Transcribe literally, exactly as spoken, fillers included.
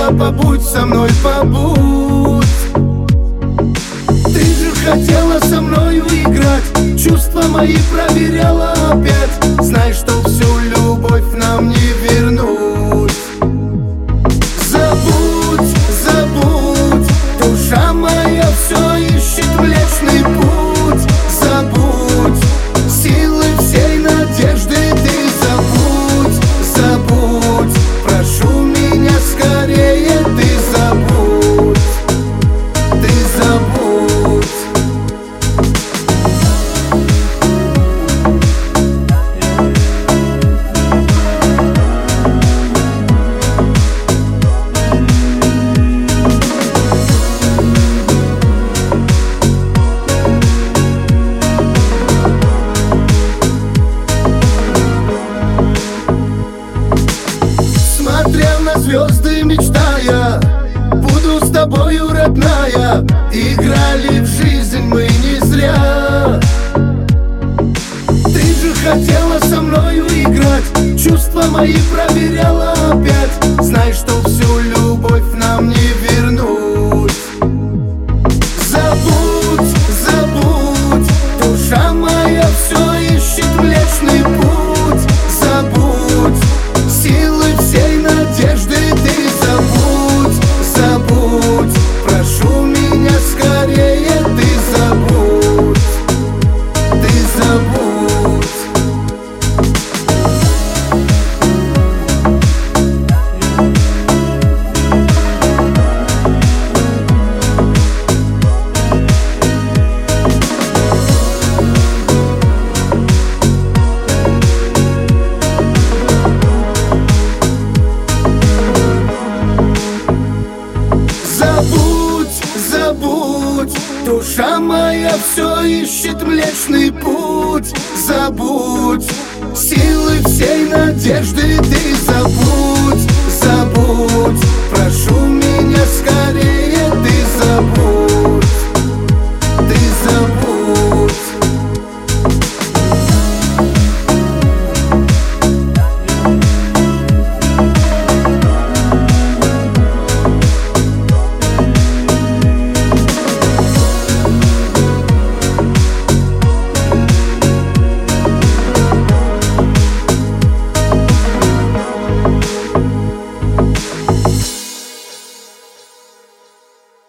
хотела, побудь со мной, побудь. Ты же хотела со мною играть, чувства мои проверяла опять. Знай, что всю любовь нам не вернуть. Забудь, забудь, душа моя все ищет Млечный Путь. Забудь, силы всей надежды ты забудь, забудь. Прошу меня скорее, ты забудь, ты забудь. Смотрел на звезды, мечтая, буду с тобою, родная. Играли в жизнь мы не зря. Ты же хотела со мною играть, чувства мои проверяла опять. Знай, что всю любовь нам не вернуть. Забудь, забудь, душа моя все ищет Млечный Путь. Забудь, силы всей надежды ты забудь, забудь. Прошу меня скорее, ты забудь, ты забудь. Забудь, забудь, душа моя все ищет Млечный Путь. Забудь, силы всей надежды ты забудь, забудь. Прошу